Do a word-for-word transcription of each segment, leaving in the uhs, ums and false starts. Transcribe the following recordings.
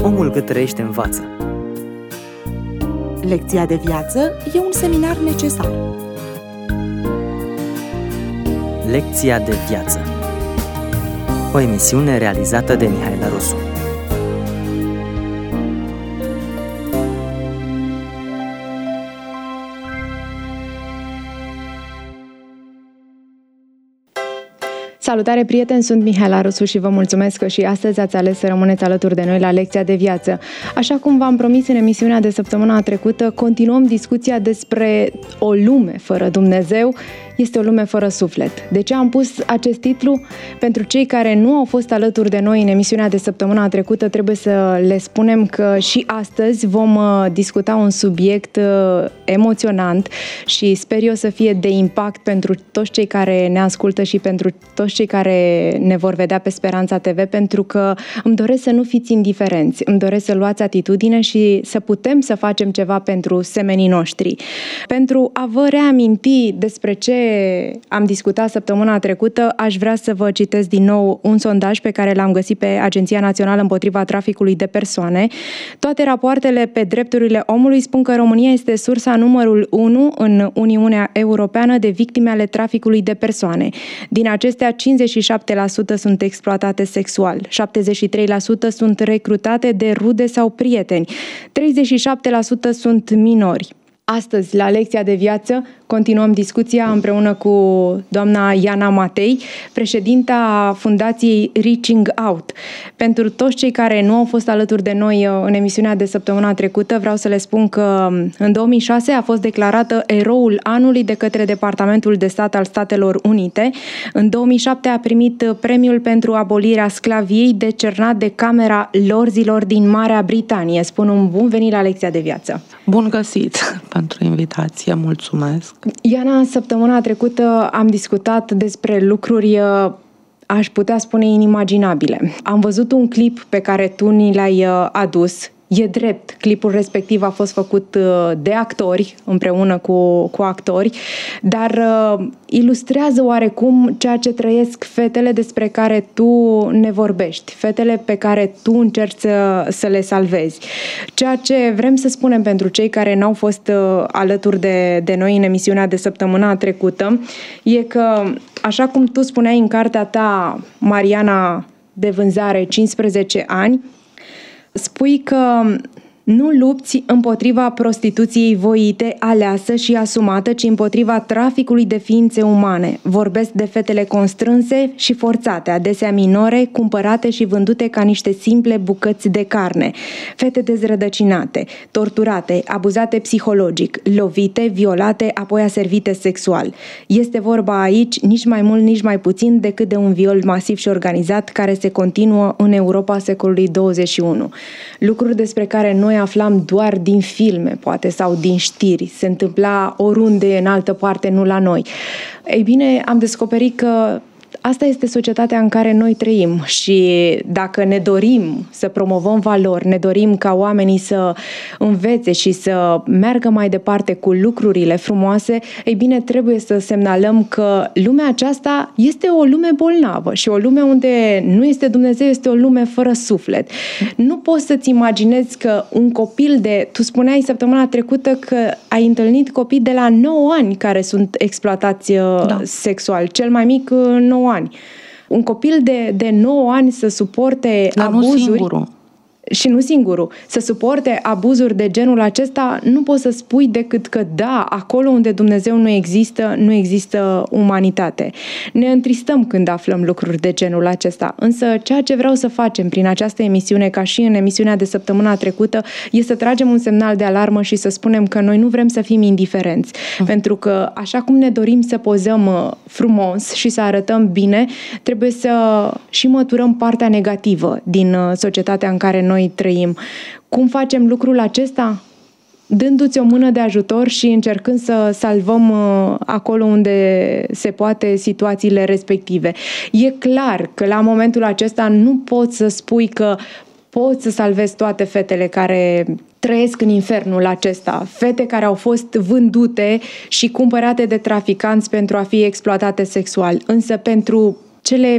Omul cât trăiește învață. Lecția de viață e un seminar necesar. Lecția de viață. O emisiune realizată de Mihaela Rosu. Salutare, prieteni! Sunt Mihaela Rosu și vă mulțumesc că și astăzi ați ales să rămâneți alături de noi la Lecția de viață. Așa cum v-am promis în emisiunea de săptămâna trecută, continuăm discuția despre o lume fără Dumnezeu. Este o lume fără suflet. De ce am pus acest titlu? Pentru cei care nu au fost alături de noi în emisiunea de săptămâna trecută, trebuie să le spunem că și astăzi vom discuta un subiect emoționant și sper eu să fie de impact pentru toți cei care ne ascultă și pentru toți cei care ne vor vedea pe Speranța T V, pentru că îmi doresc să nu fiți indiferenți, îmi doresc să luați atitudine și să putem să facem ceva pentru semenii noștri. Pentru a vă reaminti despre ce am discutat săptămâna trecută, aș vrea să vă citesc din nou un sondaj pe care l-am găsit pe Agenția Națională împotriva traficului de persoane. Toate rapoartele pe drepturile omului spun că România este sursa numărul unu în Uniunea Europeană de victime ale traficului de persoane. Din acestea, cincizeci și șapte la sută sunt exploatate sexual, șaptezeci și trei la sută sunt recrutate de rude sau prieteni, treizeci și șapte la sută sunt minori. Astăzi, la Lecția de viață, continuăm discuția împreună cu doamna Iana Matei, președinta Fundației Reaching Out. Pentru toți cei care nu au fost alături de noi în emisiunea de săptămâna trecută, vreau să le spun că în două mii șase a fost declarată eroul anului de către Departamentul de Stat al Statelor Unite. În două mii șapte a primit premiul pentru abolirea sclaviei decernat de Camera Lorzilor din Marea Britanie. Spun un bun venit la Lecția de viață. Bun găsit pentru invitație, mulțumesc. Iana, săptămâna trecută am discutat despre lucruri, aș putea spune, inimaginabile. Am văzut un clip pe care tu ni l-ai adus. E drept, clipul respectiv a fost făcut de actori, împreună cu, cu actori, dar uh, ilustrează oarecum ceea ce trăiesc fetele despre care tu ne vorbești, fetele pe care tu încerci să, să le salvezi. Ceea ce vrem să spunem pentru cei care n-au fost uh, alături de, de noi în emisiunea de săptămâna trecută, e că, așa cum tu spuneai în cartea ta, Mariana, de vânzare, cincisprezece ani, spui că nu lupți împotriva prostituției voite, aleasă și asumată, ci împotriva traficului de ființe umane. Vorbesc de fetele constrânse și forțate, adesea minore, cumpărate și vândute ca niște simple bucăți de carne. Fete dezrădăcinate, torturate, abuzate psihologic, lovite, violate, apoi aservite sexual. Este vorba aici nici mai mult, nici mai puțin decât de un viol masiv și organizat care se continuă în Europa secolului douăzeci și unu. Lucruri despre care noi aflam doar din filme, poate, sau din știri. Se întâmpla oriunde, în altă parte, nu la noi. Ei bine, am descoperit că asta este societatea în care noi trăim și dacă ne dorim să promovăm valori, ne dorim ca oamenii să învețe și să meargă mai departe cu lucrurile frumoase, ei bine, trebuie să semnalăm că lumea aceasta este o lume bolnavă și o lume unde nu este Dumnezeu, este o lume fără suflet. Nu poți să-ți imaginezi că un copil de... Tu spuneai săptămâna trecută că ai întâlnit copii de la nouă ani care sunt exploatați da. sexual, cel mai mic nouă ani. Un copil de, de nouă ani să suporte Dar abuzuri... Nu singurul. Și nu singurul, să suporte abuzuri de genul acesta, nu poți să spui decât că da, acolo unde Dumnezeu nu există, nu există umanitate. Ne întristăm când aflăm lucruri de genul acesta, însă ceea ce vreau să facem prin această emisiune, ca și în emisiunea de săptămâna trecută, este să tragem un semnal de alarmă și să spunem că noi nu vrem să fim indiferenți, mm. pentru că așa cum ne dorim să pozăm frumos și să arătăm bine, trebuie să și măturăm partea negativă din societatea în care noi noi trăim. Cum facem lucrul acesta? Dându-ți o mână de ajutor și încercând să salvăm acolo unde se poate situațiile respective. E clar că la momentul acesta nu poți să spui că poți să salvezi toate fetele care trăiesc în infernul acesta, fete care au fost vândute și cumpărate de traficanți pentru a fi exploatate sexual. Însă pentru cele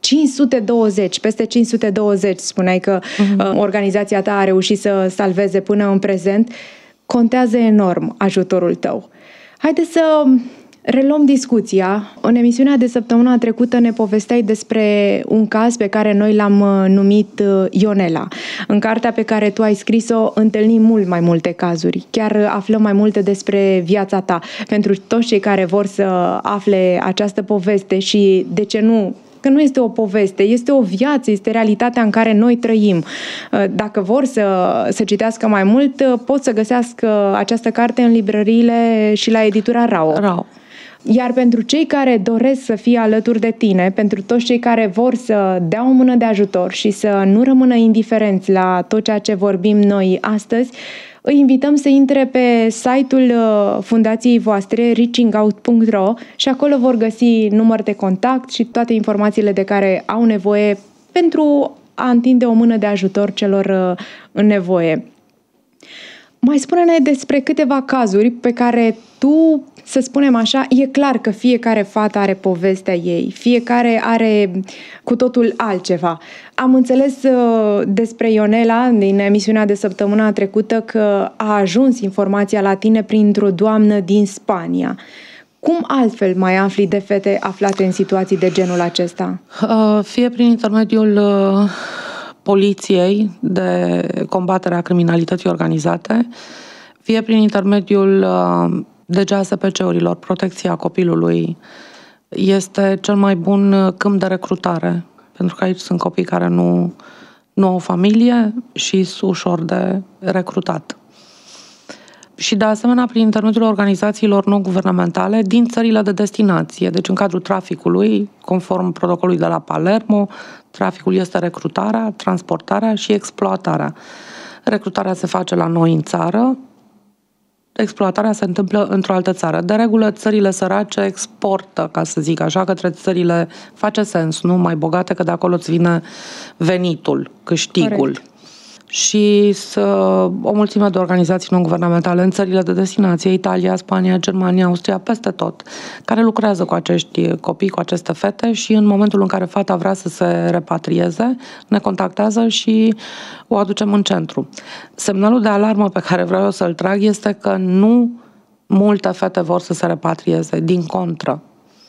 cinci sute douăzeci, peste cinci sute douăzeci, spuneai că uh-huh. organizația ta a reușit să salveze până în prezent. Contează enorm ajutorul tău. Haideți să reluăm discuția. În emisiunea de săptămâna trecută ne povesteai despre un caz pe care noi l-am numit Ionela. În cartea pe care tu ai scris-o întâlnim mult mai multe cazuri. Chiar aflăm mai multe despre viața ta. Pentru toți cei care vor să afle această poveste și, de ce nu, că nu este o poveste, este o viață, este realitatea în care noi trăim. Dacă vor să, să citească mai mult, pot să găsească această carte în librăriile și la editura Rao. Rao. Iar pentru cei care doresc să fie alături de tine, pentru toți cei care vor să dea o mână de ajutor și să nu rămână indiferenți la tot ceea ce vorbim noi astăzi, îi invităm să intre pe site-ul fundației voastre, reaching out punct ro, și acolo vor găsi număr de contact și toate informațiile de care au nevoie pentru a întinde o mână de ajutor celor în nevoie. Mai spune-ne despre câteva cazuri pe care tu, să spunem așa, e clar că fiecare fată are povestea ei, fiecare are cu totul altceva. Am înțeles uh, despre Ionela din emisiunea de săptămâna trecută că a ajuns informația la tine printr-o doamnă din Spania. Cum altfel mai afli de fete aflate în situații de genul acesta? Uh, fie prin intermediul uh, poliției de combatere a criminalității organizate, fie prin intermediul uh, D G A S P C-urilor, protecția copilului, este cel mai bun câmp de recrutare, pentru că aici sunt copii care nu, nu au familie și sunt ușor de recrutat. Și de asemenea prin intermediul organizațiilor non-guvernamentale din țările de destinație, deci în cadrul traficului, conform protocolului de la Palermo, traficul este recrutarea, transportarea și exploatarea. Recrutarea se face la noi în țară, exploatarea se întâmplă într-o altă țară. De regulă, țările sărace exportă, ca să zic așa, către țările, face sens, nu mai bogate, că de acolo îți vine venitul, câștigul. Corect. Și să, o mulțime de organizații non-guvernamentale în țările de destinație, Italia, Spania, Germania, Austria, peste tot, care lucrează cu acești copii, cu aceste fete și în momentul în care fata vrea să se repatrieze, ne contactează și o aducem în centru. Semnalul de alarmă pe care vreau eu să-l trag este că nu multe fete vor să se repatrieze, din contră.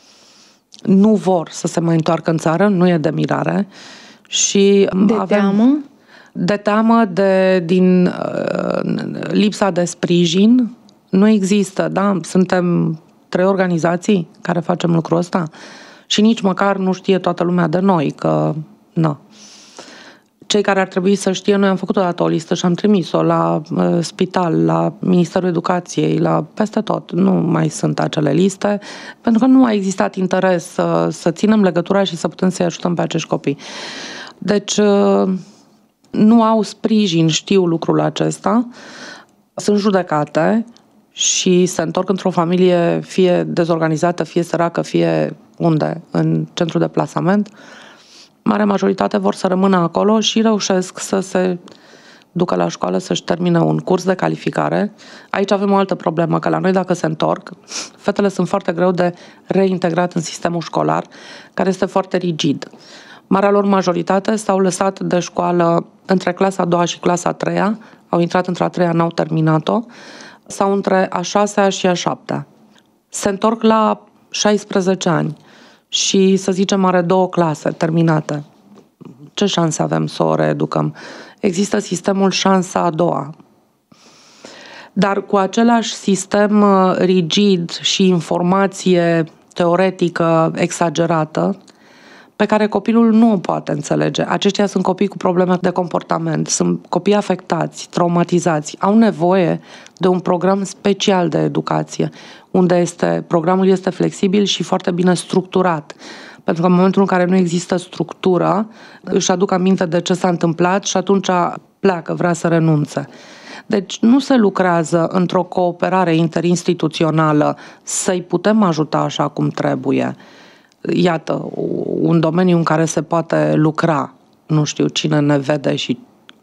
Nu vor să se mai întoarcă în țară, nu e de mirare. Și de avem... teamă? De teamă de, din uh, lipsa de sprijin, nu există, da? Suntem trei organizații care facem lucrul ăsta și nici măcar nu știe toată lumea de noi, că, na. Cei care ar trebui să știe, noi am făcut odată o listă și am trimis-o la uh, spital, la Ministerul Educației, la peste tot. Nu mai sunt acele liste, pentru că nu a existat interes să, să ținem legătura și să putem să-i ajutăm pe acești copii. Deci... Uh, nu au sprijin, știu lucrul acesta, sunt judecate și se întorc într-o familie fie dezorganizată, fie săracă, fie unde, în centru de plasament. Marea majoritate vor să rămână acolo și reușesc să se ducă la școală, să-și termine un curs de calificare. Aici avem o altă problemă, că la noi dacă se întorc, fetele sunt foarte greu de reintegrat în sistemul școlar, care este foarte rigid. Marea lor majoritate s-au lăsat de școală între clasa a doua și clasa a treia, au intrat între a treia, n-au terminat-o, sau între a șasea și a șaptea. Se întorc la șaisprezece ani și, să zicem, are două clase terminate. Ce șanse avem să o reeducăm? Există sistemul șansa a doua. Dar cu același sistem rigid și informație teoretică exagerată, pe care copilul nu o poate înțelege. Aceștia sunt copii cu probleme de comportament, sunt copii afectați, traumatizați, au nevoie de un program special de educație, unde este, programul este flexibil și foarte bine structurat. Pentru că în momentul în care nu există structură, își aduc aminte de ce s-a întâmplat și atunci pleacă, vrea să renunțe. Deci nu se lucrează într-o cooperare interinstituțională să-i putem ajuta așa cum trebuie. Iată, un domeniu în care se poate lucra. Nu știu cine ne vede și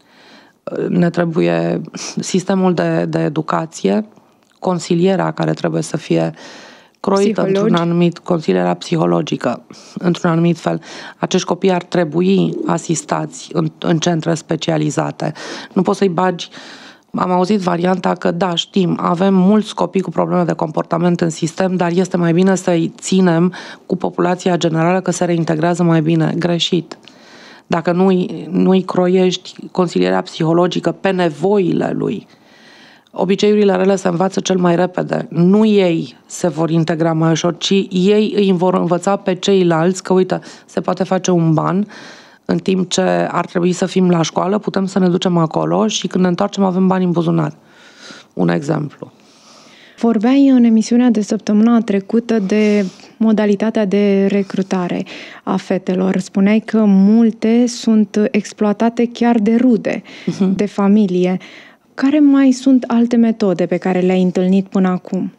ne trebuie sistemul de, de educație, consilierea care trebuie să fie croită într-un anumit, consilierea psihologică, într-un anumit fel. Acești copii ar trebui asistați în, în centre specializate. Nu poți să-i bagi. Am auzit varianta că, da, știm, avem mulți copii cu probleme de comportament în sistem, dar este mai bine să-i ținem cu populația generală că se reintegrează mai bine. Greșit. Dacă nu-i, nu-i croiești consilierea psihologică pe nevoile lui, obiceiurile rele se învață cel mai repede. Nu ei se vor integra mai ușor, ci ei îi vor învăța pe ceilalți că, uite, se poate face un ban în timp ce ar trebui să fim la școală, putem să ne ducem acolo și când ne întoarcem avem bani în buzunar. Un exemplu. Vorbeai în emisiunea de săptămâna trecută de modalitatea de recrutare a fetelor. Spuneai că multe sunt exploatate chiar de rude, uh-huh. de familie. Care mai sunt alte metode pe care le-ai întâlnit până acum?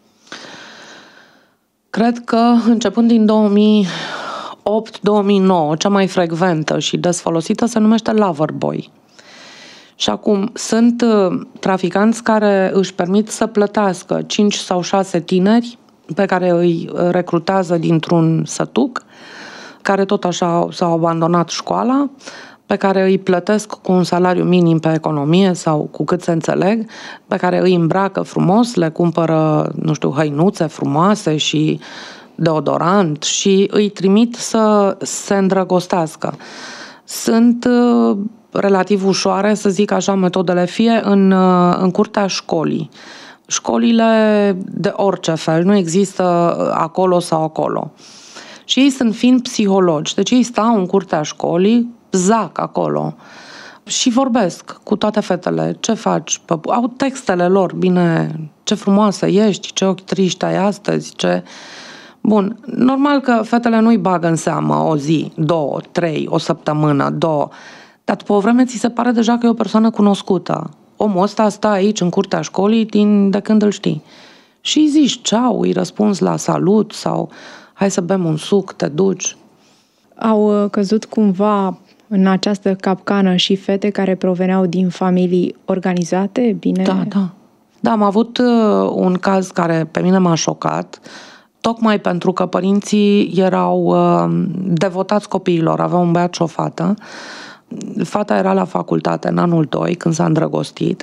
Cred că începând din două mii opt două mii nouă, cea mai frecventă și des folosită se numește Loverboy. Și acum sunt traficanți care își permit să plătească cinci sau șase tineri pe care îi recrutează dintr-un sătuc, care tot așa s-au abandonat școala, pe care îi plătesc cu un salariu minim pe economie sau cu cât se înțeleg, pe care îi îmbracă frumos, le cumpără, nu știu, hăinuțe frumoase și deodorant și îi trimit să se îndrăgostească. Sunt uh, relativ ușoare, să zic așa, metodele, fie în, uh, în curtea școlii. Școlile de orice fel, nu există acolo sau acolo. Și ei sunt fiind psihologi, deci ei stau în curtea școlii, zac acolo și vorbesc cu toate fetele. Ce faci? Au textele lor, bine, ce frumoasă ești, ce ochi triști ai astăzi, ce... Bun, normal că fetele nu-i bagă în seamă o zi, două, trei, o săptămână, două, dar după o vreme ți se pare deja că e o persoană cunoscută. Omul ăsta stă aici, în curtea școlii, din de când îl știi. Și îi zici ceau, îi răspunzi la salut sau hai să bem un suc, te duci. Au căzut cumva în această capcană și fete care proveneau din familii organizate? Bine? Da, da. Da, am avut un caz care pe mine m-a șocat, tocmai pentru că părinții erau uh, devotați copiilor, aveau un băiat și o fată. Fata era la facultate în anul doi, când s-a îndrăgostit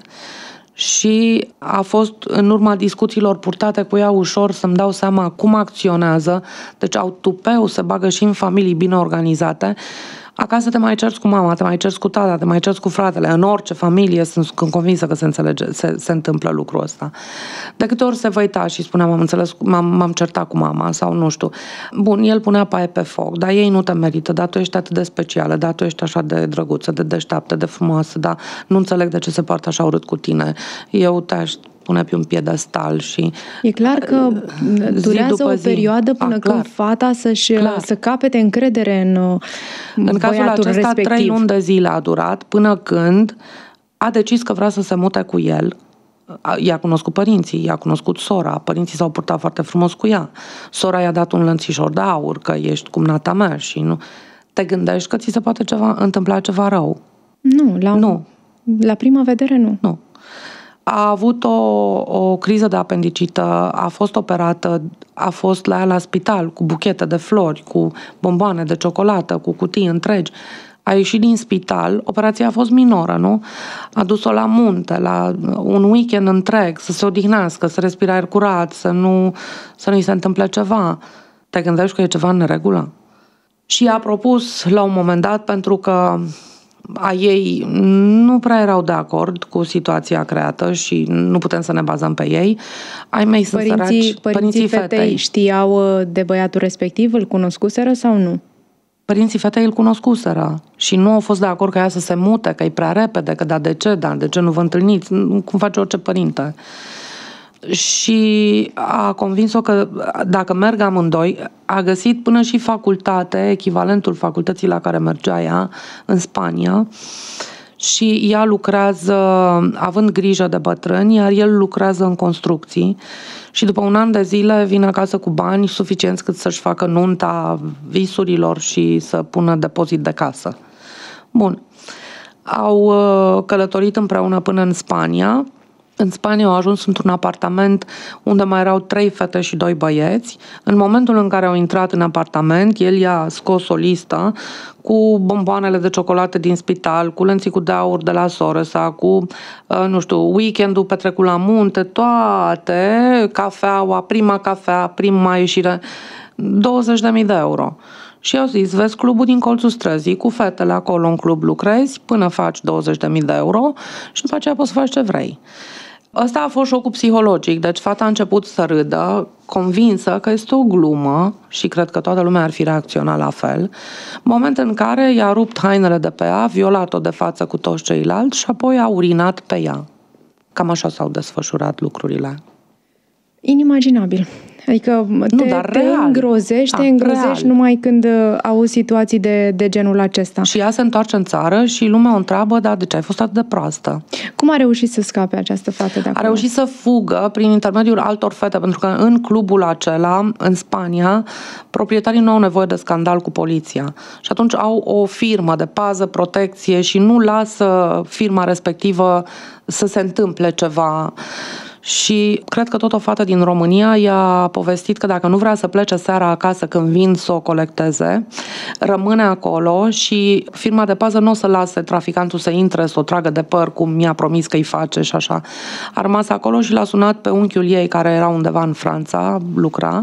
și a fost în urma discuțiilor purtate cu ea ușor să-mi dau seama cum acționează, deci au tupeu, se bagă și în familii bine organizate. Acasă te mai cerți cu mama, te mai cerți cu tata, te mai cerți cu fratele. În orice familie sunt convinsă că se, înțelege, se, se întâmplă lucrul ăsta. De câte ori se văita și spunea, m-am, înțeles, m-am, m-am certat cu mama sau nu știu. Bun, el punea paie pe foc, dar ei nu te merită, dar tu ești atât de specială, dar tu ești așa de drăguță, de deșteaptă, de frumoasă, dar nu înțeleg de ce se poartă așa urât cu tine. Eu te-aș pune pe un piedestal și... E clar că durează o perioadă până A, când fata să-și, să capete încredere în În cazul acesta, respectiv. trei luni de zile a durat până când a decis că vrea să se mute cu el. I-a cunoscut părinții, i-a cunoscut sora, părinții s-au purtat foarte frumos cu ea. Sora i-a dat un lănțișor de aur, că ești cumnata mea și nu... Te gândești că ți se poate ceva, întâmpla ceva rău? Nu, la, nu. la prima vedere nu. Nu. A avut o, o criză de apendicită, a fost operată, a fost la ea la spital cu buchete de flori, cu bomboane de ciocolată, cu cutii întregi. A ieșit din spital, operația a fost minoră, nu? A dus-o la munte, la un weekend întreg, să se odihnească, să respire aer curat, să nu, să nu-i se întâmple ceva. Te gândești că e ceva în neregulă? Și a propus la un moment dat, pentru că a ei nu prea erau de acord cu situația creată și nu putem să ne bazăm pe ei. Ai mei sunt părinții, săraci, părinții, părinții fetei, fetei știau de băiatul respectiv? Îl cunoscuseră sau nu? Părinții fetei îl cunoscuseră și nu au fost de acord ca ea să se mute, că e prea repede, că da, de ce, da, de ce nu vă întâlniți? Cum face orice părinte. Și a convins-o că dacă merg amândoi, a găsit până și facultate, echivalentul facultății la care mergea ea, în Spania, și ea lucrează, având grijă de bătrâni, iar el lucrează în construcții și după un an de zile vine acasă cu bani suficienți cât să-și facă nunta visurilor și să pună depozit de casă. Bun. Au călătorit împreună până în Spania În Spania au ajuns într-un apartament unde mai erau trei fete și doi băieți. În momentul în care au intrat în apartament, el i-a scos o listă cu bomboanele de ciocolată din spital, cu lănțicul de aur de la soră sa, cu, nu știu, weekendul petrecut la munte, toate, cafeaua, prima cafea, prima ieșire, douăzeci de mii de euro. Și au zis, vezi clubul din colțul străzii, cu fetele acolo în club lucrezi până faci douăzeci de mii de euro și după aceea poți să faci ce vrei. Ăsta a fost șocul psihologic, deci fata a început să râdă, convinsă că este o glumă și cred că toată lumea ar fi reacționat la fel, moment în care i-a rupt hainele de pe ea, violat-o de față cu toți ceilalți și apoi a urinat pe ea. Cam așa s-au desfășurat lucrurile. Inimaginabil. Adică te, nu, dar te real. îngrozești, da, te îngrozești real. numai când auzi situații de, de genul acesta. Și ea se întoarce în țară și lumea o întreabă, dar de ce ai fost atât de proastă? Cum a reușit să scape această fată de acolo? A reușit să fugă prin intermediul altor fete, pentru că în clubul acela, în Spania, proprietarii nu au nevoie de scandal cu poliția. Și atunci au o firmă de pază, protecție și nu lasă firma respectivă să se întâmple ceva. Și cred că tot o fată din România i-a povestit că dacă nu vrea să plece seara acasă când vin să o colecteze, rămâne acolo și firma de pază nu o să lase traficantul să intre, să o tragă de păr, cum mi-a promis că îi face și așa. A rămas acolo și l-a sunat pe unchiul ei, care era undeva în Franța, lucra,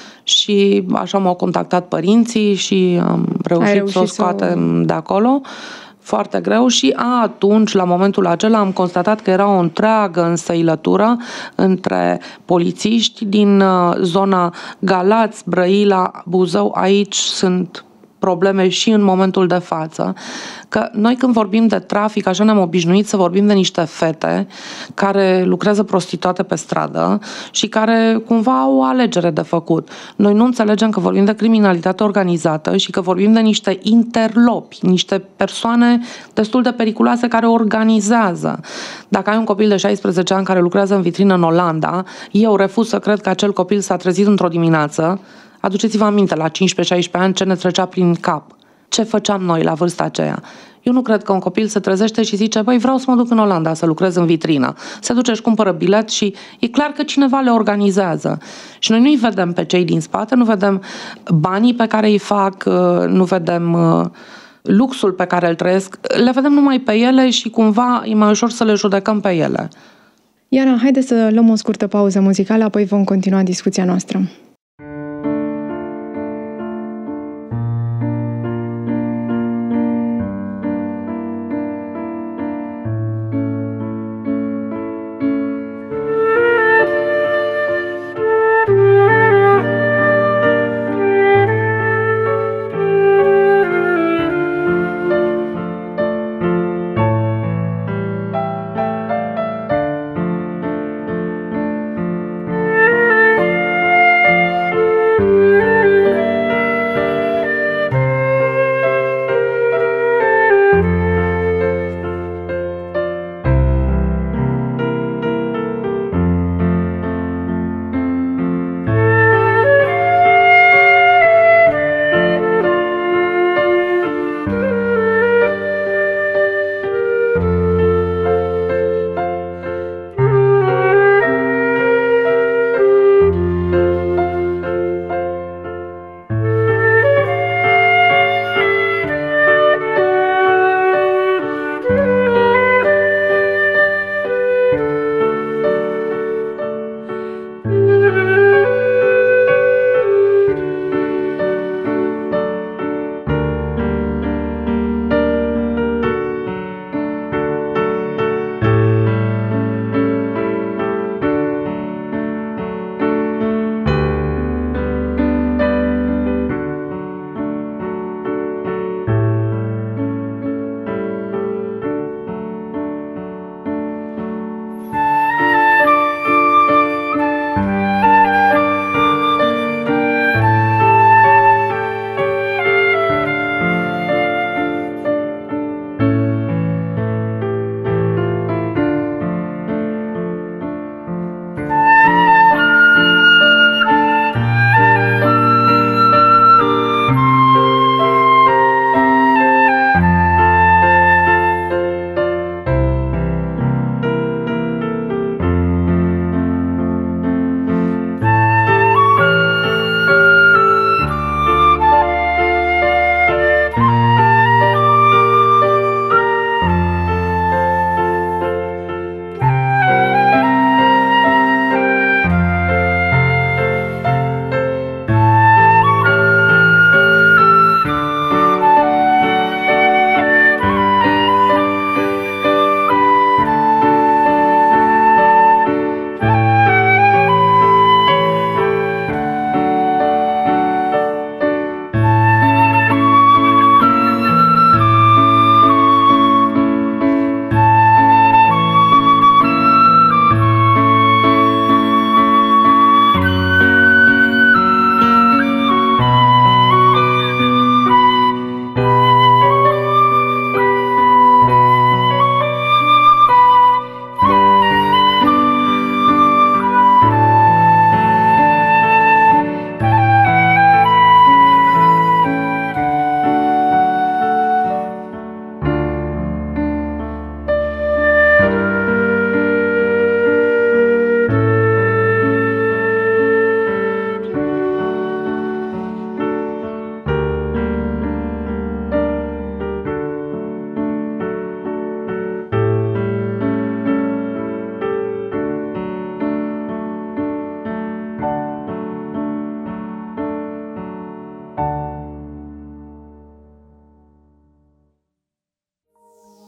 și așa m-au contactat părinții și am reușit, reușit să o scoatem să... de acolo. Foarte greu și a, atunci, la momentul acela, am constatat că era o întreagă însăilătură între polițiști din zona Galați, Brăila, Buzău. Aici sunt probleme și în momentul de față. Că noi când vorbim de trafic, așa ne-am obișnuit să vorbim de niște fete care lucrează prostituate pe stradă și care cumva au o alegere de făcut. Noi nu înțelegem că vorbim de criminalitate organizată și că vorbim de niște interlopi, niște persoane destul de periculoase care organizează. Dacă ai un copil de șaisprezece ani care lucrează în vitrină în Olanda, eu refuz să cred că acel copil s-a trezit într-o dimineață. Aduceți-vă aminte, la cincisprezece șaisprezece ani, ce ne trecea prin cap. Ce făceam noi la vârsta aceea? Eu nu cred că un copil se trezește și zice, băi, vreau să mă duc în Olanda să lucrez în vitrină. Se duce și cumpără bilet și e clar că cineva le organizează. Și noi nu-i vedem pe cei din spate, nu vedem banii pe care îi fac, nu vedem luxul pe care îl trăiesc, le vedem numai pe ele și cumva e mai ușor să le judecăm pe ele. Iana, haide să luăm o scurtă pauză muzicală, apoi vom continua discuția noastră.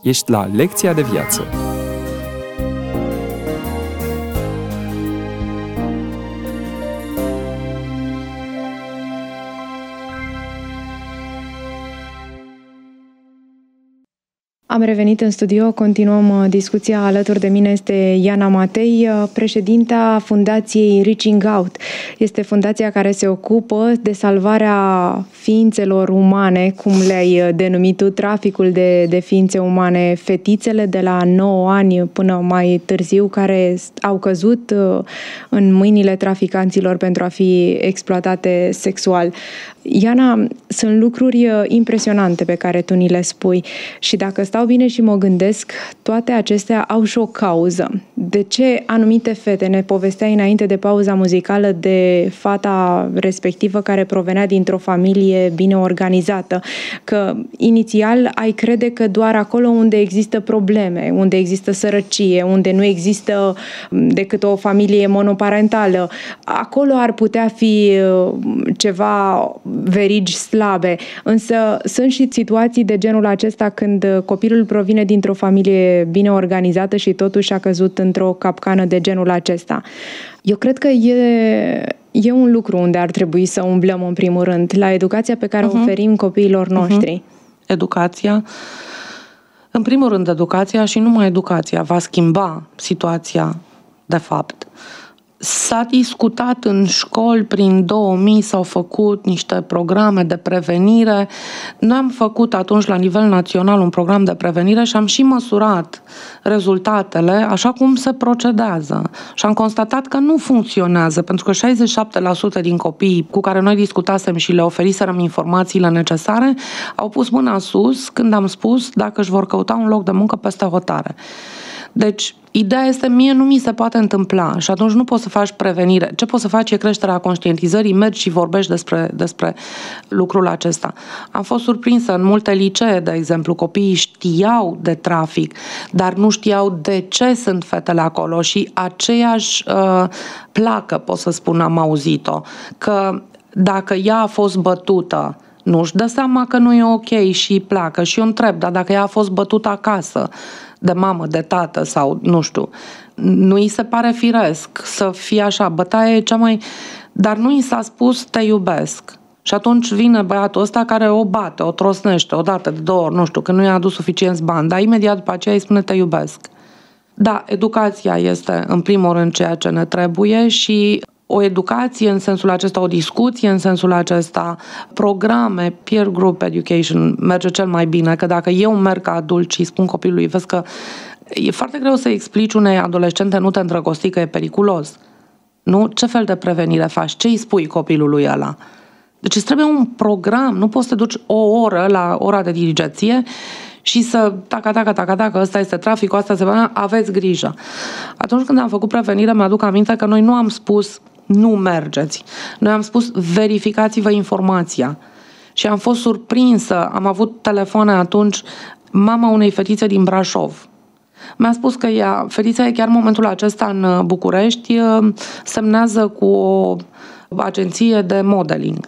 Ești la Lecția de Viață. Am revenit în studio, continuăm discuția. Alături de mine este Iana Matei, președinta Fundației Reaching Out. Este fundația care se ocupă de salvarea ființelor umane, cum le-ai denumit tu, traficul de, de ființe umane, fetițele de la nouă ani până mai târziu, care au căzut în mâinile traficanților pentru a fi exploatate sexual. Iana, sunt lucruri impresionante pe care tu ni le spui și dacă stau bine și mă gândesc, toate acestea au și o cauză. De ce anumite fete, ne povesteai înainte de pauza muzicală de fata respectivă care provenea dintr-o familie bine organizată, că inițial ai crede că doar acolo unde există probleme, unde există sărăcie, unde nu există decât o familie monoparentală, acolo ar putea fi ceva verigi slabe, însă sunt și situații de genul acesta când copilul provine dintr-o familie bine organizată și totuși a căzut într-o capcană de genul acesta. Eu cred că e, e un lucru unde ar trebui să umblăm în primul rând, la educația pe care uh-huh. o oferim copiilor noștri. Uh-huh. Educația. În primul rând educația și numai educația va schimba situația de fapt. S-a discutat în școli, prin două mii s-au făcut niște programe de prevenire. Noi am făcut atunci la nivel național un program de prevenire și am și măsurat rezultatele așa cum se procedează. Și am constatat că nu funcționează, pentru că șaizeci și șapte la sută din copiii cu care noi discutasem și le oferiserăm informațiile necesare au pus mâna sus când am spus dacă își vor căuta un loc de muncă peste hotare. Deci, ideea este, mie nu mi se poate întâmpla și atunci nu poți să faci prevenire. Ce poți să faci e creșterea conștientizării, mergi și vorbești despre, despre lucrul acesta. Am fost surprinsă în multe licee, de exemplu, copiii știau de trafic, dar nu știau de ce sunt fetele acolo și aceeași uh, placă, pot să spun, am auzit-o, că dacă ea a fost bătută, nu își dă seama că nu e ok și pleacă. Și eu întreb, dar dacă ea a fost bătută acasă, de mamă, de tată sau nu știu, nu îi se pare firesc să fie așa, bătaia e cea mai... Dar nu i s-a spus te iubesc. Și atunci vine băiatul ăsta care o bate, o trosnește, o dată, de două ori, nu știu, că nu i-a adus suficienți bani, dar imediat după aceea îi spune te iubesc. Da, educația este în primul rând ceea ce ne trebuie și o educație în sensul acesta, o discuție în sensul acesta, programe, peer group education merge cel mai bine, că dacă eu merg ca adult și spun copilului, vezi că e foarte greu să explici unei adolescente nu te îndrăgosti că e periculos. Nu? Ce fel de prevenire faci? Ce îi spui copilului ăla? Deci îți trebuie un program, nu poți să te duci o oră la ora de dirigenție și să taca, taca, taca, taca, ăsta este traficul, asta se va, aveți grijă. Atunci când am făcut prevenire, mi-aduc aminte că noi nu am spus nu mergeți. Noi am spus verificați-vă informația. Și am fost surprinsă, am avut telefoane atunci, mama unei fetițe din Brașov. Mi-a spus că ea, fetița e chiar în momentul acesta în București, semnează cu o agenție de modeling.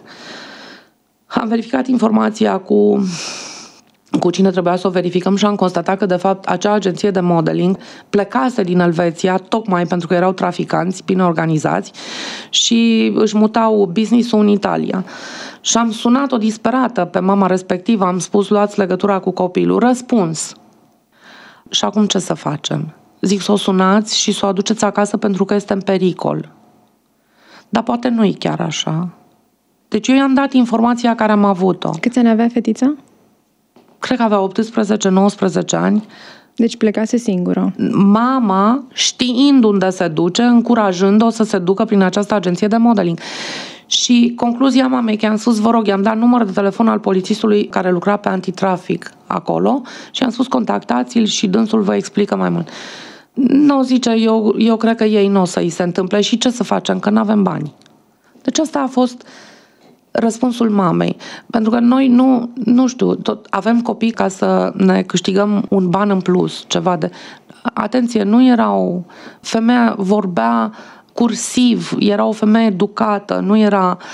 Am verificat informația cu... cu cine trebuia să o verificăm și am constatat că, de fapt, acea agenție de modeling plecase din Elveția tocmai pentru că erau traficanți bine organizați și își mutau business-ul în Italia. Și am sunat-o disperată pe mama respectivă, am spus, luați legătura cu copilul. Răspuns. Și acum ce să facem? Zic să o sunați și să o aduceți acasă pentru că este în pericol. Dar poate nu e chiar așa. Deci eu i-am dat informația care am avut-o. Câți ani avea fetița? Cred că avea optsprezece nouăsprezece ani. Deci plecase singură. Mama, știind unde se duce, încurajând-o să se ducă prin această agenție de modeling. Și concluzia mamei, că i-am spus, vă rog, i-am dat număr de telefon al polițistului care lucra pe antitrafic acolo și i-am spus, contactați-l și dânsul vă explică mai mult. Nu, zice, eu, eu cred că ei nu o să îi se întâmple și ce să facem, că nu avem bani. Deci asta a fost răspunsul mamei. Pentru că noi nu, nu știu, tot avem copii ca să ne câștigăm un ban în plus, ceva de... Atenție, nu erau... Femeia vorbea cursiv, era o femeie educată, nu era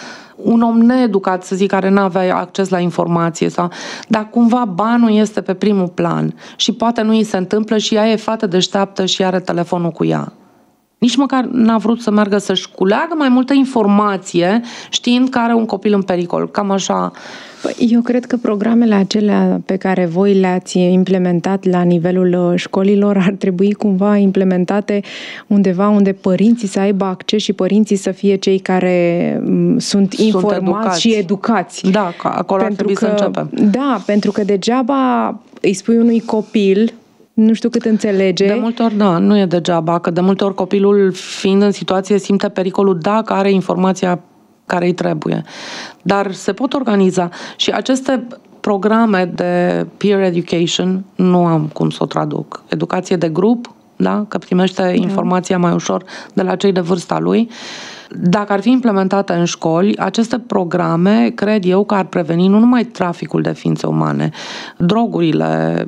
un om needucat, să zic, care nu avea acces la informație, sau, dar cumva banul este pe primul plan și poate nu îi se întâmplă și ea e fată deșteaptă și are telefonul cu ea. Nici măcar n-a vrut să meargă să-și culeagă mai multă informație știind că are un copil în pericol. Cam așa. Păi, eu cred că programele acelea pe care voi le-ați implementat la nivelul școlilor ar trebui cumva implementate undeva unde părinții să aibă acces și părinții să fie cei care sunt, sunt informați educați. și educați. Da, acolo ar trebui că, să începem. Da, pentru că degeaba îi spui unui copil, nu știu cât înțelege. De multe ori, da, nu e degeaba, că de multe ori copilul, fiind în situație, simte pericolul dacă are informația care îi trebuie. Dar se pot organiza și aceste programe de peer education, nu am cum să o traduc. Educație de grup, da? Că primește da. informația mai ușor de la cei de vârsta lui. Dacă ar fi implementate în școli, aceste programe, cred eu că ar preveni nu numai traficul de ființe umane, drogurile,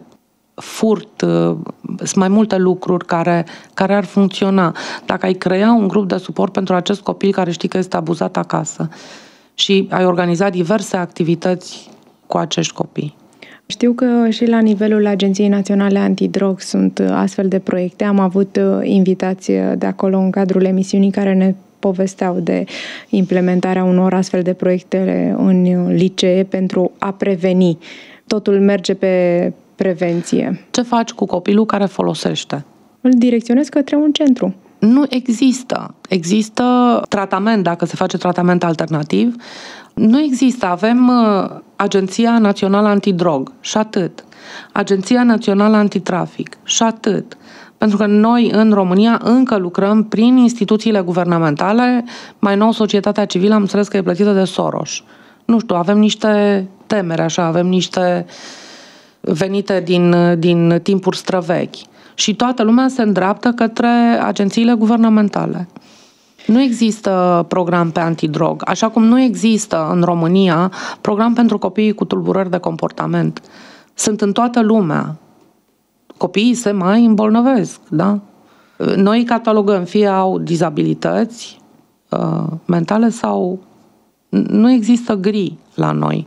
furt, sunt mai multe lucruri care, care ar funcționa. Dacă ai crea un grup de suport pentru acest copil care știi că este abuzat acasă și ai organizat diverse activități cu acești copii. Știu că și la nivelul Agenției Naționale Antidrog sunt astfel de proiecte. Am avut invitații de acolo în cadrul emisiunii care ne povesteau de implementarea unor astfel de proiecte în licee pentru a preveni. Totul merge pe prevenție. Ce faci cu copilul care folosește? Îl direcționezi către un centru. Nu există. Există tratament, dacă se face tratament alternativ. Nu există. Avem uh, Agenția Națională Antidrog și atât. Agenția Națională Antitrafic și atât. Pentru că noi în România încă lucrăm prin instituțiile guvernamentale, mai nou societatea civilă am înțeles că e plătită de Soros. Nu știu, avem niște temeri așa, avem niște venite din, din timpuri străvechi. Și toată lumea se îndreaptă către agențiile guvernamentale. Nu există program pe antidrog, așa cum nu există în România program pentru copiii cu tulburări de comportament. Sunt în toată lumea. Copiii se mai îmbolnăvesc, da? Noi catalogăm, fie au dizabilități uh, mentale sau nu există gri la noi.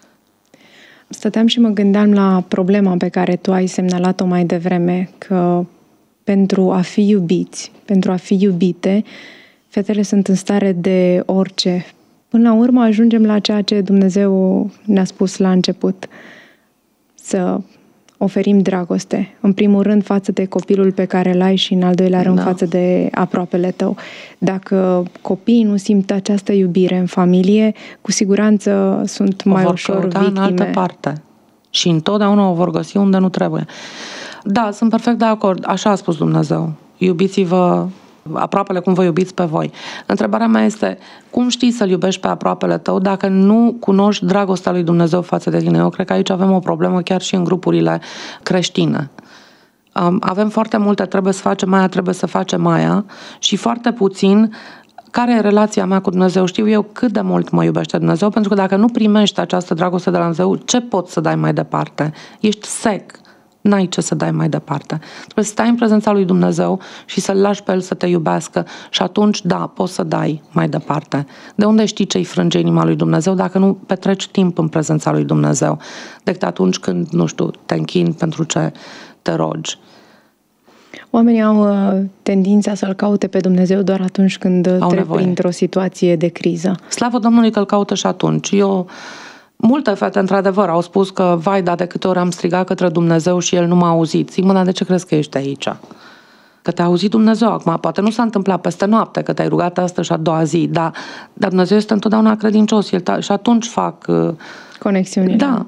Stăteam și mă gândeam la problema pe care tu ai semnalat-o mai devreme, că pentru a fi iubiți, pentru a fi iubite, fetele sunt în stare de orice. Până la urmă ajungem la ceea ce Dumnezeu ne-a spus la început, să oferim dragoste. În primul rând față de copilul pe care îl ai și în al doilea rând da. față de aproapele tău. Dacă copiii nu simt această iubire în familie, cu siguranță sunt o mai ușor victime. în altă parte. Și întotdeauna o vor găsi unde nu trebuie. Da, sunt perfect de acord. Așa a spus Dumnezeu. Iubiți-vă aproapele cum vă iubiți pe voi. Întrebarea mea este, cum știi să-L iubești pe aproapele tău dacă nu cunoști dragostea lui Dumnezeu față de tine? Eu cred că aici avem o problemă chiar și în grupurile creștine. Avem foarte multe, trebuie să facem aia, trebuie să facem aia și foarte puțin care e relația mea cu Dumnezeu. Știu eu cât de mult mă iubește Dumnezeu, pentru că dacă nu primești această dragoste de la Dumnezeu, ce poți să dai mai departe? Ești sec. N-ai ce să dai mai departe. Trebuie să stai în prezența lui Dumnezeu și să-L lași pe El să te iubească și atunci, da, poți să dai mai departe. De unde știi ce-i frânge inima lui Dumnezeu dacă nu petreci timp în prezența lui Dumnezeu? Decât atunci când, nu știu, te închini pentru ce te rogi. Oamenii au uh, tendința să-L caute pe Dumnezeu doar atunci când au trec nevoie. printr-o situație de criză. Slavă Domnului că Îl caută și atunci. Eu... Multe fete, într-adevăr, au spus că, vai, dar de câte ori am strigat către Dumnezeu și El nu m-a auzit. Zic, mă, dar de ce crezi că ești aici? Că te-a auzit Dumnezeu acum. Poate nu s-a întâmplat peste noapte, că te-ai rugat astăzi și a doua zi, dar, dar Dumnezeu este întotdeauna credincios. El ta, și atunci fac... Uh, conexiunile. Da.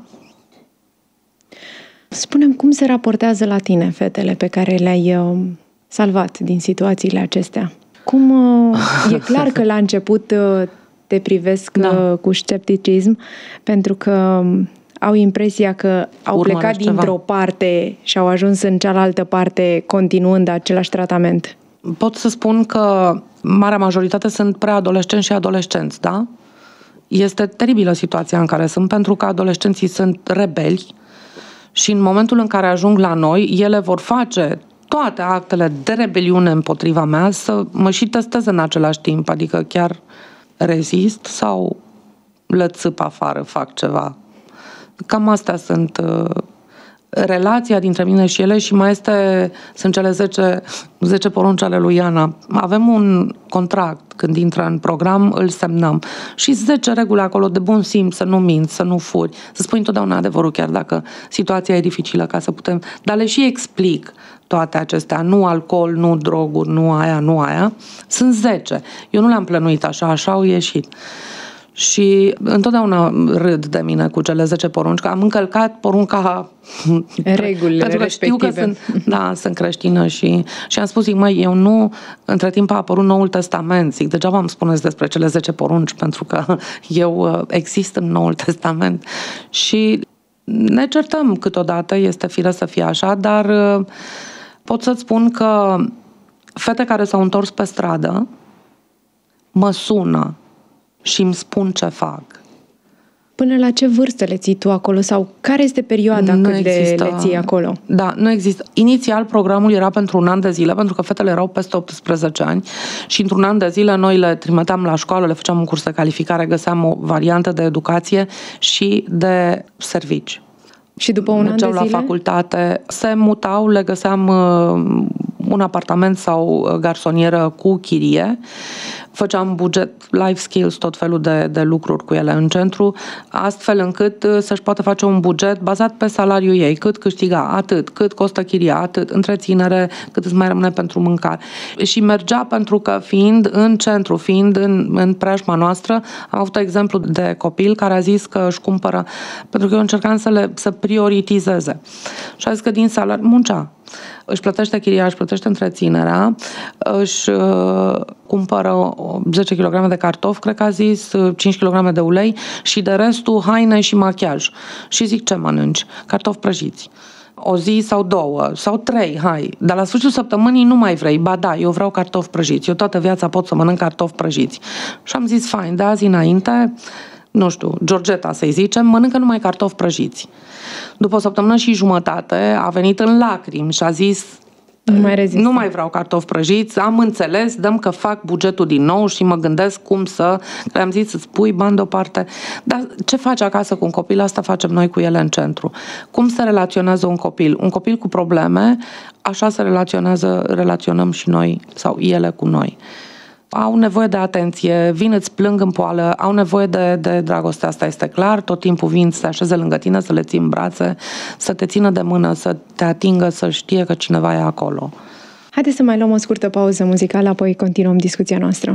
Spune-mi, cum se raportează la tine fetele pe care le-ai uh, salvat din situațiile acestea? Cum... Uh, e clar că la început... Uh, te privesc da. cu scepticism, pentru că au impresia că au Urmă plecat dintr-o ceva. parte și au ajuns în cealaltă parte continuând același tratament. Pot să spun că marea majoritate sunt preadolescenți și adolescenți, da? Este teribilă situația în care sunt, pentru că adolescenții sunt rebeli și în momentul în care ajung la noi, ele vor face toate actele de rebeliune împotriva mea să mă și testeze în același timp, adică chiar rezist sau le țâp afară, fac ceva. Cam astea sunt uh, relația dintre mine și ele și mai este, sunt cele zece, zece porunci ale lui Iana. Avem un contract, când intră în program, îl semnăm. Și zece reguli acolo de bun simț, să nu minți, să nu furi, să spui întotdeauna adevărul, chiar dacă situația e dificilă, ca să putem... Dar le și explic toate acestea, nu alcool, nu droguri, nu aia, nu aia. Sunt zece. Eu nu le-am plănuit așa, așa au ieșit. Și întotdeauna râd de mine cu cele zece porunci, că am încălcat porunca regulile pentru că știu respective. că sunt, da, sunt creștină și, și am spus, zic, măi, eu nu, între timp a apărut Noul Testament, zic, degeaba îmi spuneți despre cele zece porunci, pentru că eu exist în Noul Testament și ne certăm câteodată, este firesc să fie așa, dar pot să-ți spun că fete care s-au întors pe stradă mă sună și îmi spun ce fac. Până la ce vârstă le ții tu acolo? Sau care este perioada Nu cât există, le, le ții acolo? Da, nu există. Inițial programul era pentru un an de zile, pentru că fetele erau peste optsprezece ani și într-un an de zile noi le trimiteam la școală, le făceam un curs de calificare, găseam o variantă de educație și de servici. Și după un Mergeau an de la zile? facultate, se mutau, le găseam uh, un apartament sau garsonieră cu chirie, făceam buget, life skills, tot felul de, de lucruri cu ele în centru, astfel încât să-și poată face un buget bazat pe salariul ei, cât câștiga, atât, cât costă chiria, atât, întreținere, cât îți mai rămâne pentru mâncare. Și mergea pentru că fiind în centru, fiind în, în preajma noastră, am avut exemplu de copil care a zis că își cumpără, pentru că eu încercam să le să prioritizeze. Și a zis că din salariu, muncea. Își plătește chiria, își plătește întreținerea, își uh, cumpără zece kilograme de cartofi, cred că a zis, cinci kilograme de ulei și de restul haine și machiaj. Și zic, ce mănânci? Cartofi prăjiți. O zi sau două, sau trei, hai. Dar la sfârșitul săptămânii nu mai vrei. Ba da, eu vreau cartofi prăjiți. Eu toată viața pot să mănânc cartofi prăjiți. Și am zis, fain, de azi înainte, nu știu, Georgeta să-i zicem, mănâncă numai cartofi prăjiți. După o săptămână și jumătate a venit în lacrimi și a zis, nu mai rezist. Nu mai vreau cartofi prăjiți, am înțeles, dăm că fac bugetul din nou și mă gândesc cum să... Le-am zis să-ți pui bani deoparte. Dar ce faci acasă cu un copil? Asta facem noi cu ele în centru. Cum se relaționează un copil? Un copil cu probleme, așa se relaționează, relaționăm și noi sau ele cu noi. Au nevoie de atenție, vin, îți plâng în poală, au nevoie de, de dragoste, asta este clar, tot timpul vin să se așeze lângă tine, să le ții în brațe, să te țină de mână, să te atingă, să știe că cineva e acolo. Haideți să mai luăm o scurtă pauză muzicală, apoi continuăm discuția noastră.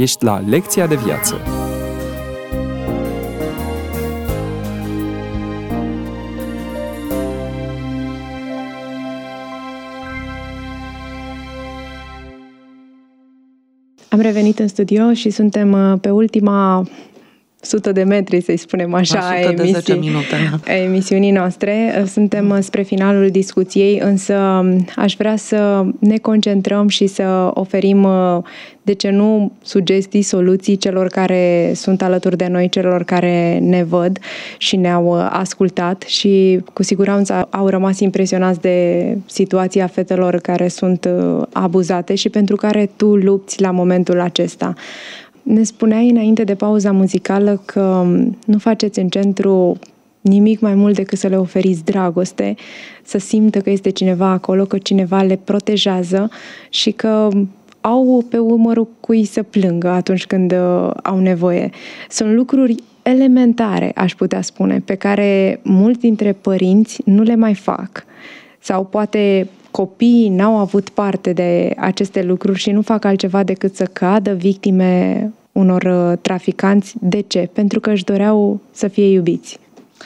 Ești la Lecția de Viață. Am revenit în studio și suntem pe ultima sută de metri, să-i spunem așa, a emisii, minute, da. emisiunii noastre. Suntem spre finalul discuției, însă aș vrea să ne concentrăm și să oferim, de ce nu, sugestii, soluții celor care sunt alături de noi, celor care ne văd și ne-au ascultat și cu siguranță au rămas impresionați de situația fetelor care sunt abuzate și pentru care tu lupți la momentul acesta. Ne spuneai înainte de pauza muzicală că nu faceți în centru nimic mai mult decât să le oferiți dragoste, să simtă că este cineva acolo, că cineva le protejează și că au pe umărul cui să plângă atunci când au nevoie. Sunt lucruri elementare, aș putea spune, pe care mulți dintre părinți nu le mai fac. Sau poate copiii n-au avut parte de aceste lucruri și nu fac altceva decât să cadă victime unor traficanți. De ce? Pentru că își doreau să fie iubiți.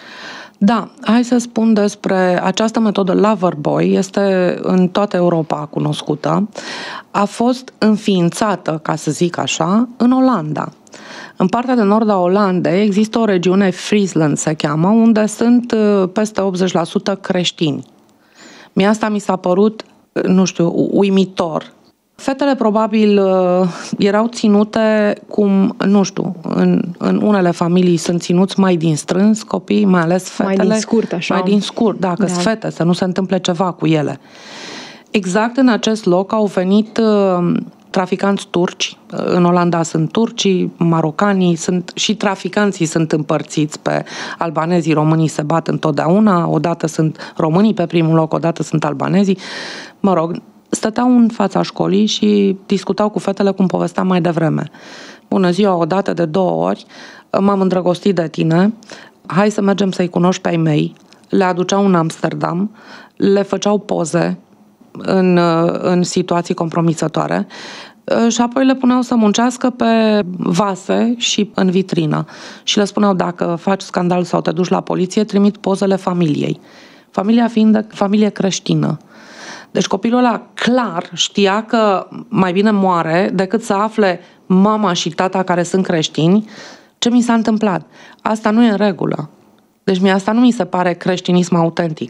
Da, hai să spun despre această metodă Loverboy, este în toată Europa cunoscută. A fost înființată, ca să zic așa, în Olanda. În partea de nord a Olandei există o regiune, Friesland se cheamă, unde sunt peste optzeci la sută creștini. Mie asta mi s-a părut, nu știu, uimitor. Fetele probabil erau ținute cum, nu știu, în, în unele familii sunt ținuți mai din strâns copiii, mai ales fetele. Mai din scurt, așa. Mai din scurt, da, că-s da. fete, să nu se întâmple ceva cu ele. Exact în acest loc au venit uh, traficanți turci. În Olanda sunt turcii, marocanii, sunt, și traficanții sunt împărțiți pe albanezii, românii se bat întotdeauna, odată sunt românii pe primul loc, odată sunt albanezii. Mă rog, stăteau în fața școlii și discutau cu fetele cum povesteam mai devreme. Bună ziua, odată de două ori, m-am îndrăgostit de tine, hai să mergem să-i cunoști pe ai mei. Le aduceau în Amsterdam, le făceau poze în, în situații compromisătoare și apoi le puneau să muncească pe vase și în vitrină. Și le spuneau, dacă faci scandal sau te duci la poliție, trimit pozele familiei. Familia fiind de familie creștină. Deci copilul ăla clar știa că mai bine moare decât să afle mama și tata care sunt creștini ce mi s-a întâmplat. Asta nu e în regulă. Deci mie asta nu mi se pare creștinism autentic.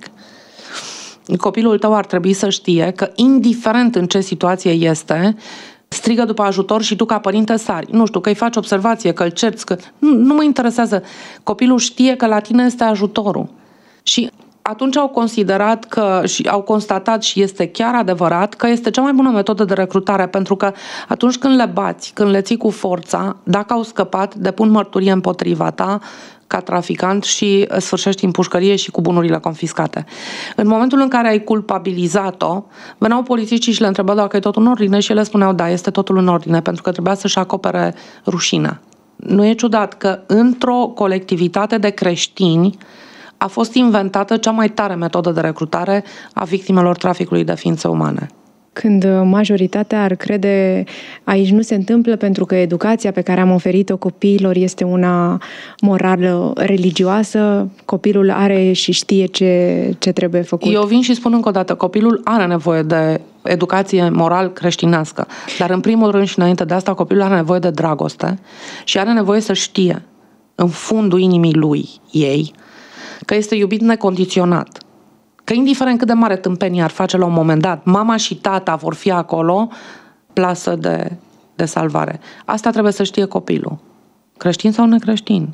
Copilul tău ar trebui să știe că, indiferent în ce situație este, strigă după ajutor și tu ca părinte sari. Nu știu, că îi faci observație, că îl cerți, că... Nu, nu mă interesează. Copilul știe că la tine este ajutorul. Și atunci au considerat că, și au constatat și este chiar adevărat, că este cea mai bună metodă de recrutare, pentru că atunci când le bați, când le ții cu forța, dacă au scăpat, depun mărturie împotriva ta ca traficant și sfârșești în pușcărie și cu bunurile confiscate. În momentul în care ai culpabilizat-o, veneau polițiștii și le întrebau dacă e totul în ordine și ele spuneau da, este totul în ordine, pentru că trebuia să-și acopere rușinea. Nu e ciudat că într-o colectivitate de creștini a fost inventată cea mai tare metodă de recrutare a victimelor traficului de ființe umane. Când majoritatea ar crede aici nu se întâmplă pentru că educația pe care am oferit-o copiilor este una morală, religioasă, copilul are și știe ce, ce trebuie făcut. Eu vin și spun încă o dată, copilul are nevoie de educație moral creștinească, dar în primul rând și înainte de asta copilul are nevoie de dragoste și are nevoie să știe în fundul inimii lui, ei, că este iubit necondiționat. Că indiferent cât de mare tâmpenie ar face la un moment dat, mama și tata vor fi acolo, plasă de, de salvare. Asta trebuie să știe copilul. Creștin sau necreștin.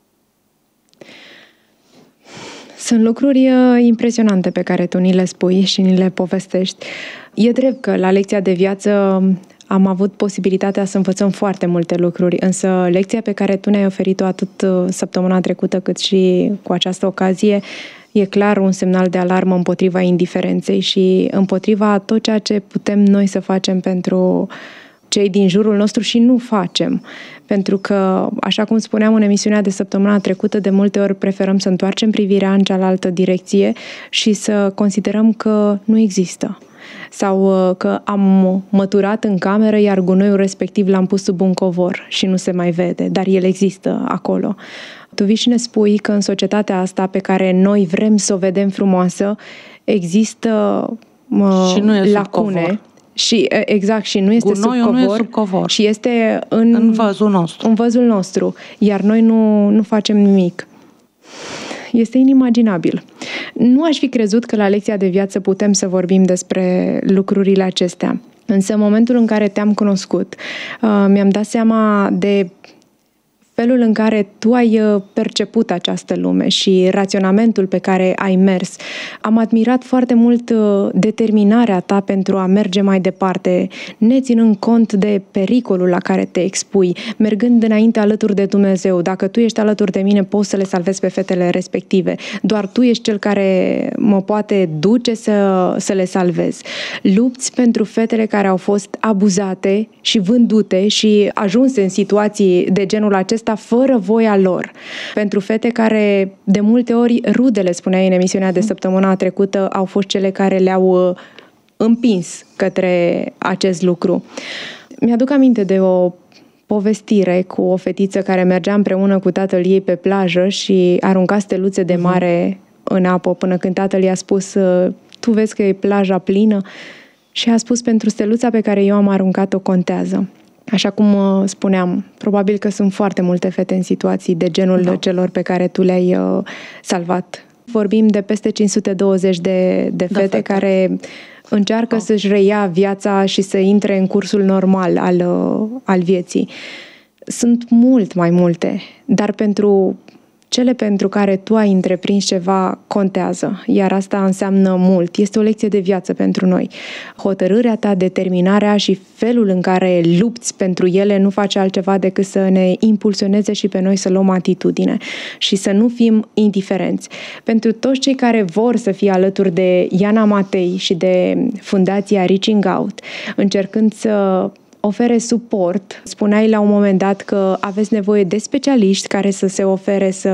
Sunt lucruri impresionante pe care tu ni le spui și ni le povestești. E drept că la lecția de viață am avut posibilitatea să învățăm foarte multe lucruri, însă lecția pe care tu ne-ai oferit-o atât săptămâna trecută cât și cu această ocazie e clar un semnal de alarmă împotriva indiferenței și împotriva tot ceea ce putem noi să facem pentru cei din jurul nostru și nu facem. Pentru că, așa cum spuneam în emisiunea de săptămâna trecută, de multe ori preferăm să întoarcem privirea în cealaltă direcție și să considerăm că nu există. sau că am măturat în cameră, iar gunoiul respectiv l-am pus sub un covor și nu se mai vede, dar el există acolo. Tu vii și ne spui că în societatea asta pe care noi vrem să o vedem frumoasă, există uh, și nu e lacune. Sub și exact, și nu este Gunoiul sub covor, nu e sub covor și este în, în văzul nostru. În văzul nostru, iar noi nu, nu facem nimic. Este inimaginabil. Nu aș fi crezut că la lecția de viață putem să vorbim despre lucrurile acestea. Însă în momentul în care te-am cunoscut, uh, mi-am dat seama de felul în care tu ai perceput această lume și raționamentul pe care ai mers. Am admirat foarte mult determinarea ta pentru a merge mai departe, neținând cont de pericolul la care te expui, mergând înainte alături de Dumnezeu. Dacă tu ești alături de mine, poți să le salvezi pe fetele respective. Doar tu ești cel care mă poate duce să, să le salvezi. Lupți pentru fetele care au fost abuzate și vândute și ajunse în situații de genul acesta fără voia lor. Pentru fete care, de multe ori, rudele, spuneai în emisiunea de săptămâna trecută, au fost cele care le-au împins către acest lucru. Mi-aduc aminte de o povestire cu o fetiță care mergea împreună cu tatăl ei pe plajă și arunca steluțe de mare în apă până când tatăl i-a spus: tu vezi că e plaja plină? Și a spus: pentru steluța pe care eu am aruncat-o contează. Așa cum spuneam, probabil că sunt foarte multe fete în situații de genul da. celor pe care tu le-ai uh, salvat. Vorbim de peste cinci sute douăzeci de, de fete, fete care încearcă oh. să-și reia viața și să intre în cursul normal al, uh, al vieții. Sunt mult mai multe, dar pentru cele pentru care tu ai întreprins ceva contează, iar asta înseamnă mult. Este o lecție de viață pentru noi. Hotărârea ta, determinarea și felul în care lupți pentru ele nu face altceva decât să ne impulsioneze și pe noi să luăm atitudine și să nu fim indiferenți. Pentru toți cei care vor să fie alături de Iana Matei și de Fundația Reaching Out, încercând să ofere suport. Spuneai la un moment dat că aveți nevoie de specialiști care să se ofere să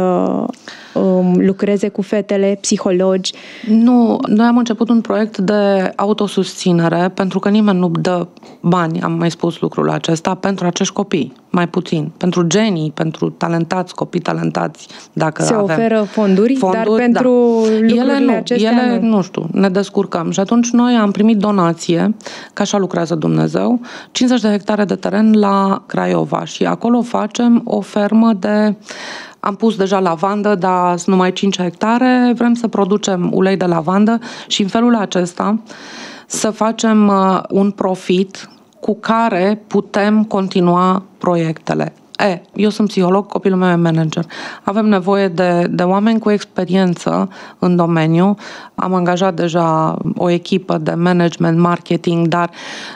um, lucreze cu fetele, psihologi. Nu, noi am început un proiect de autosusținere pentru că nimeni nu dă bani, am mai spus lucrul acesta, pentru acești copii, mai puțin. Pentru genii, pentru talentați, copii talentați, dacă se avem. oferă fonduri, fonduri dar pentru da. lucrurile ele nu, acestea ele, nu. nu știu, ne descurcăm. Și atunci noi am primit donație, că așa lucrează Dumnezeu, cincizeci de hectare de teren la Craiova și acolo facem o fermă de... Am pus deja lavandă, dar sunt numai cinci hectare, vrem să producem ulei de lavandă și în felul acesta să facem un profit cu care putem continua proiectele. E, eu sunt psiholog, copilul meu e manager. Avem nevoie de, de oameni cu experiență în domeniu. Am angajat deja o echipă de management, marketing, dar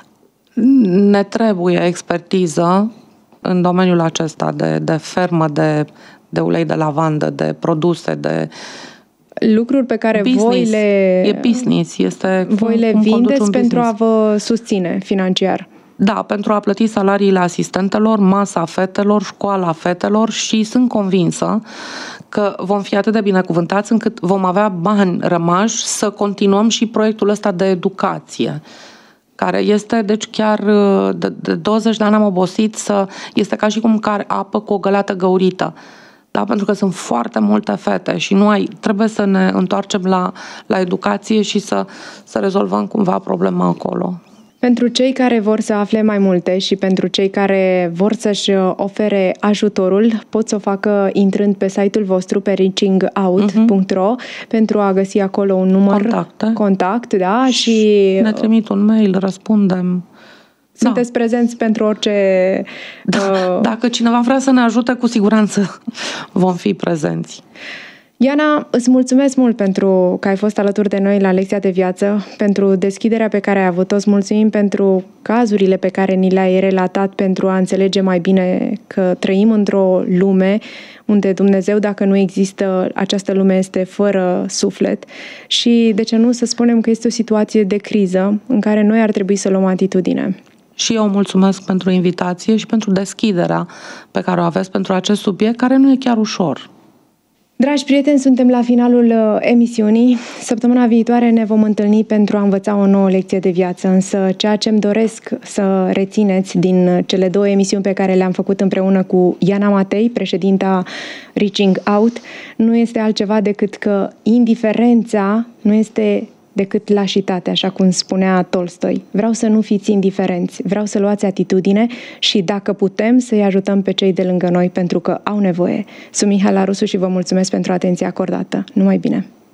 ne trebuie expertiză în domeniul acesta de, de fermă, de, de ulei de lavandă, de produse, de lucruri pe care business. voi le e business, este voi cum, le cum vindeți pentru a vă susține financiar. Da, pentru a plăti salariile asistentelor, masa fetelor, școala fetelor și sunt convinsă că vom fi atât de binecuvântați încât vom avea bani rămași să continuăm și proiectul ăsta de educație, care este, deci chiar de, de douăzeci de ani am obosit să, este ca și cum care apă cu o găleată găurită. Da, pentru că sunt foarte multe fete și nu ai, trebuie să ne întoarcem la, la educație și să, să rezolvăm cumva problema acolo. Pentru cei care vor să afle mai multe și pentru cei care vor să-și ofere ajutorul, pot să o facă intrând pe site-ul vostru pe reaching out punct ro uh-huh. pentru a găsi acolo un număr Contacte. contact, da, și, și ne trimit un mail, răspundem. Sunteți da. prezenți pentru orice... Da, uh... Dacă cineva vrea să ne ajute, cu siguranță vom fi prezenți. Iana, îți mulțumesc mult pentru că ai fost alături de noi la lecția de viață, pentru deschiderea pe care ai avut-o. Îți mulțumim pentru cazurile pe care ni le-ai relatat, pentru a înțelege mai bine că trăim într-o lume unde Dumnezeu, dacă nu există, această lume este fără suflet. Și de ce nu să spunem că este o situație de criză în care noi ar trebui să luăm atitudine. Și eu mulțumesc pentru invitație și pentru deschiderea pe care o aveți pentru acest subiect, care nu e chiar ușor. Dragi prieteni, suntem la finalul emisiunii. Săptămâna viitoare ne vom întâlni pentru a învăța o nouă lecție de viață, însă ceea ce îmi doresc să rețineți din cele două emisiuni pe care le-am făcut împreună cu Iana Matei, președinta Reaching Out, nu este altceva decât că indiferența nu este decât lașitate, așa cum spunea Tolstoi. Vreau să nu fiți indiferenți, vreau să luați atitudine și dacă putem să-i ajutăm pe cei de lângă noi pentru că au nevoie. Sunt Mihaela Rusu și vă mulțumesc pentru atenția acordată. Numai bine!